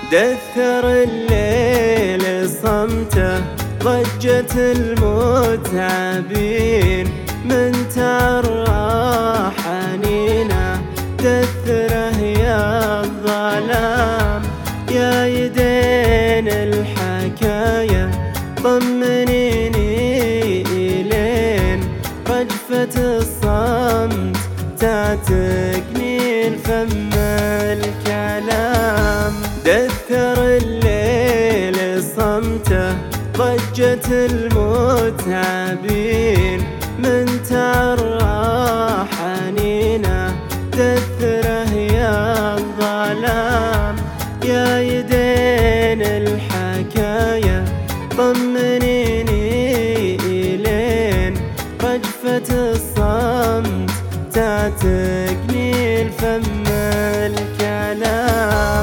دثر الليل صمته، ضجة المتعبين من ترى حنينه. دثره يا الظلام يا يدين الحكاية، طمنيني إلين رجفة الصمت تعتقني الفم الكلام. دثر الليل صمته، ضجة المتعبين من ترى حنينه. دثره يا الظلام يا يدين الحكاية، طمنيني إلين رجفة الصمت تعتقني الفم الكلام.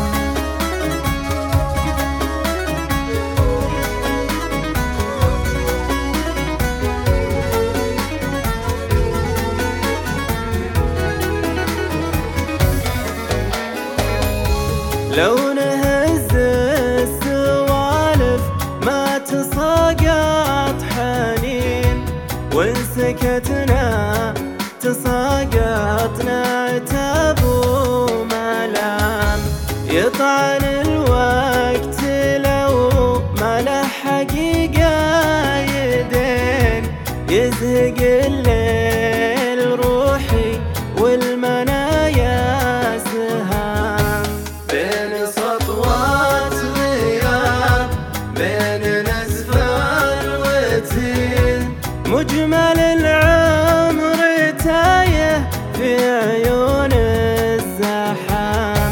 لو نهز السوالف ما تساقط حنين، وإن سكتنا تساقطنا عتاب وملام. يطعن الوقت لو ما له حقيقة يدين، يزهق الليل روحي والمنايا سهام. بين سطوات غياب، بين نزف الوتين، مجمل العمر تايه في عيون الزحام.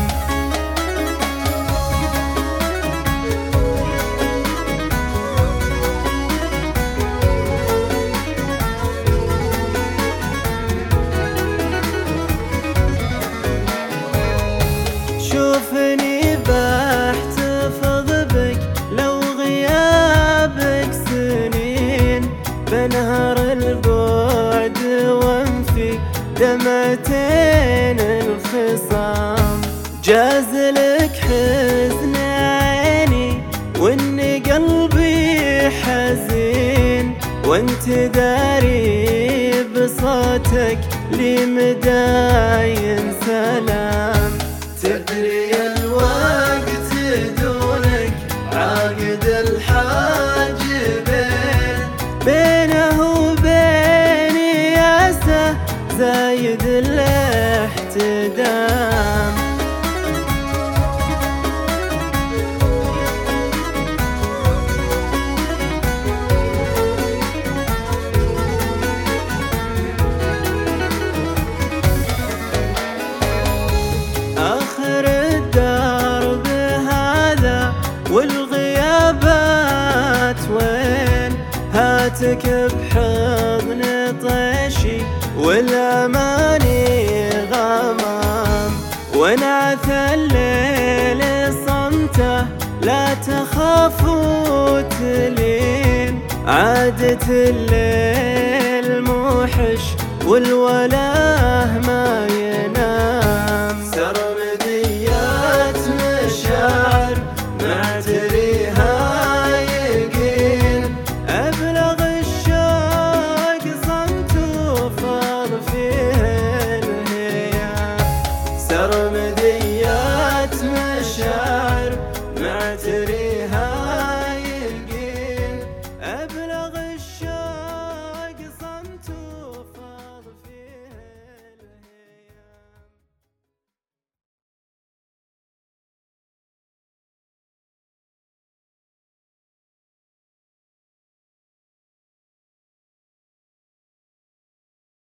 شوفني بحتفظ بك لو غيابك سنين، بنهر البعد وانفي دمعتين الخصام. جازلك حزن عيني واني قلبي حزين، وانت داري بصوتك لي مداين سلام. تدري الوقت دونك عاقد الحاجبين، بينه وبيني ياسه زايد الاحتدام. آخر الدرب هذا والغيابات وين، هاتك بحضن طيشي والأماني غمام. ونعث الليل صمته لا تخاف وتلين، عادة الليل موحش والوله ما ينام. سرمديات مشاعر معتريها يقين، أبلغ الشوق صمت وفاض فيه الهيام. سرمديات